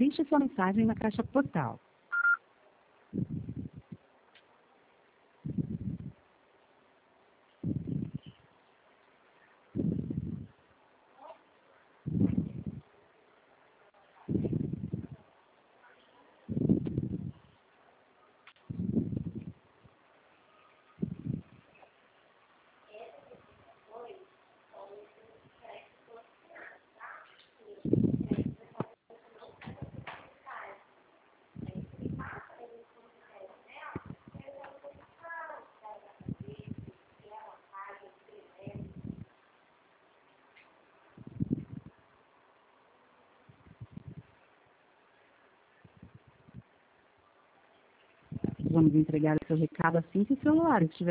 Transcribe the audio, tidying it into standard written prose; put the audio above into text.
Deixe sua mensagem na caixa postal. Vamos entregar o seu recado assim que o celular estiver